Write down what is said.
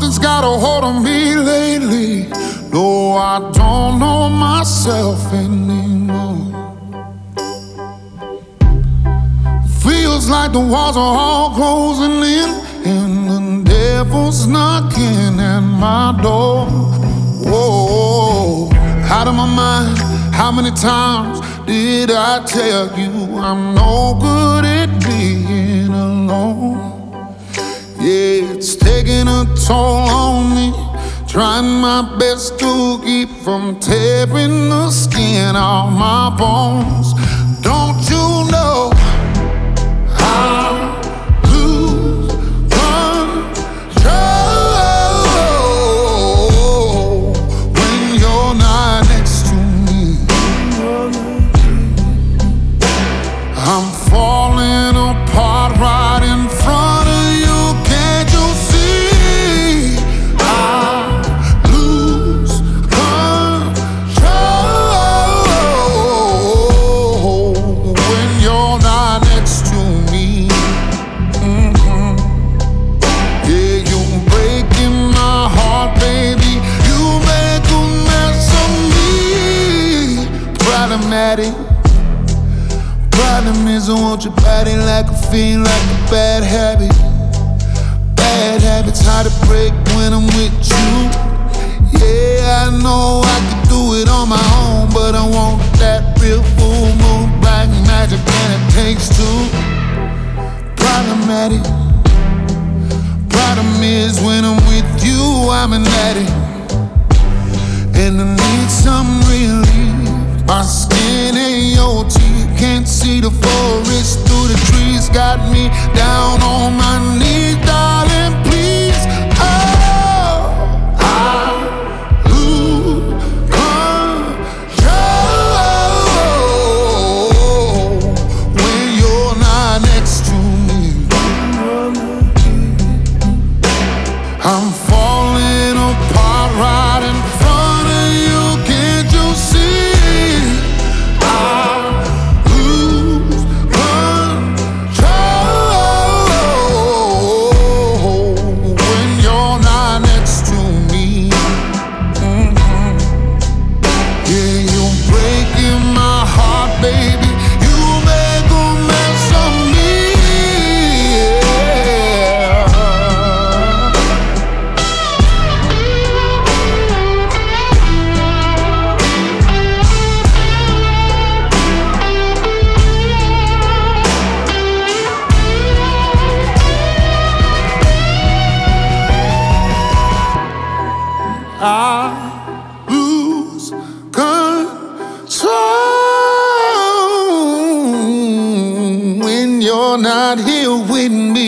Something's got a hold on me lately. No, I don't know myself anymore. Feels like the walls are all closing in, and the devil's knocking at my door. Whoa, out of my mind. How many times did I tell you I'm no good at being alone? Yeah, it's taking a toll on me, trying my best to keep from tearing the skin off my bones. Don't you know I lose control when you're not next to me? I'm falling apart right in front of you. Can't you see? I lose control when you're not next to me. Yeah, you're breaking my heart, baby. You make a mess of me. Problematic. Problem is I want your body like a fiend, like a bad habit. Bad habits hard to break when I'm with you. Yeah, I know I could do it on my own, but I want that real full moon, black magic, and it takes two. Problematic. Problem is when I'm with you, I'm an addict, and I need some relief. My skin ain't your teeth, can't see the forest through the trees. Got me down on my knees, darling, please. Oh, I lose control when you're not next to me. I'm falling apart right in front of you. Can't you see? I lose control when you're not here with me.